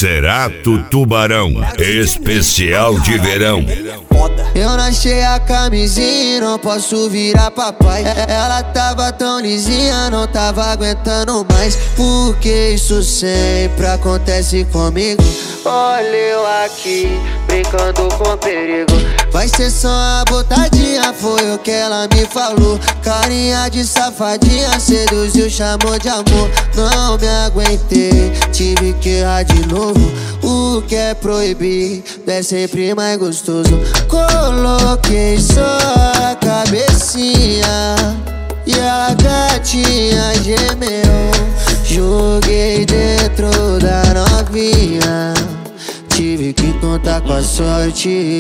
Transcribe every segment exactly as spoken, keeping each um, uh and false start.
Cerato Tubarão, especial de verão. Eu não achei a camisinha, não posso virar papai. Ela tava tão lisinha, não tava aguentando mais. Porque isso sempre acontece comigo. Olha eu aqui, brincando com perigo. Vai ser só uma botadinha, foi o que ela me falou. Carinha de safadinha, seduziu, chamou de amor. Não me aguentei, tive que errar de novo. O que é proibido é sempre mais gostoso. Coloquei só a cabecinha e a gatinha gemeu. Joguei dentro da novinha, tive que contar com a sorte.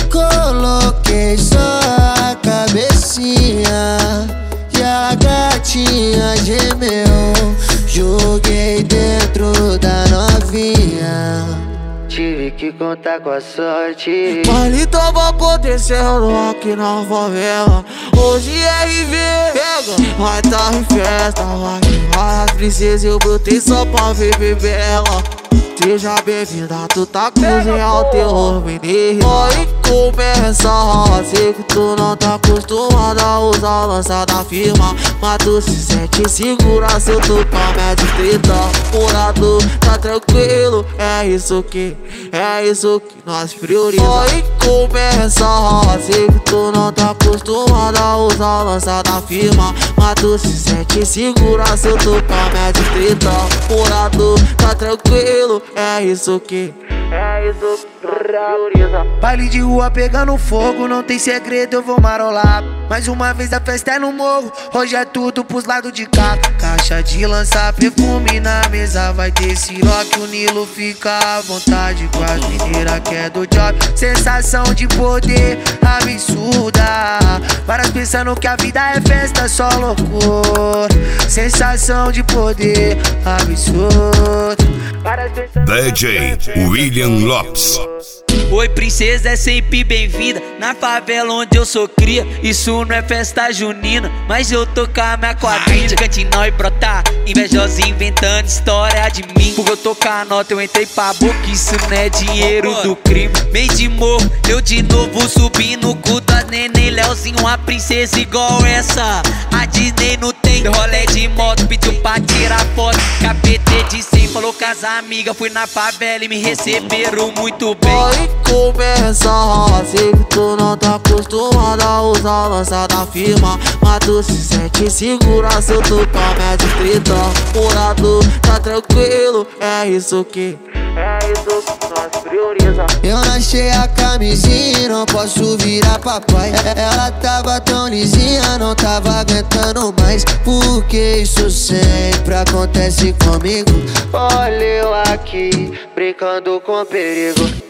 Coloquei só a cabecinha e a gatinha gemeu. Joguei dentro da novinha, tive que contar com a sorte. Baile tava acontecendo aqui na favela. Hoje R V pega, vai tá em festa. Vai que vai as princesas, eu brotei só pra ver bela. Seja bem-vinda, tu tá cozinhando o terror, menino. Aí começa a sei que tu não tá acostumada a usar a lança da firma. Mas tu se sente segura, seu tupão mede trinta. Curado, tá tranquilo, é isso que, é isso que nós prioriza. Aí começa a sei que tu não tá acostumada a usar a lança da firma. Mas tu se sente segura, seu tupão mede trinta. Curado, tá tranquilo, é isso que, é isso que nós prioriza. Baile de rua pegando fogo, não tem segredo, eu vou marolar. Mais uma vez a festa é no morro, hoje é tudo pros lados de cá. Caixa de lançar perfume na mesa, vai ter siroque, o Nilo fica à vontade com as mineiras que é do job. Sensação de poder absurda, várias pensando que a vida é festa, só loucura. Sensação de poder absurda. D J William Lopes. Oi princesa, é sempre bem-vinda na favela onde eu sou cria. Isso não é festa junina, mas eu tô com a minha quadrilha. Cantinão e brotar, invejosa inventando história de mim. Porque eu tô com a nota, eu entrei pra boca, isso não é dinheiro do crime. Meio de morro, eu de novo subi no cu da neném Leozinho, uma princesa igual essa a Disney não tem. Deu rolê de moto, pediu pra tirar foto. K P T de cem, falou com as amigas. Fui na favela e me receberam muito bem. Aí começa a sei que tu não tá acostumada a usar a lança da firma. Mas tu se sente segura, seu tupão mede trinta. Curado, tá tranquilo, é isso que, é isso que nós prioriza. Eu não achei a camisinha, não posso virar papai. Ela tava tão lisinha, não tava aguentando mais. Porque isso sempre acontece comigo. Olha eu aqui, brincando com perigo.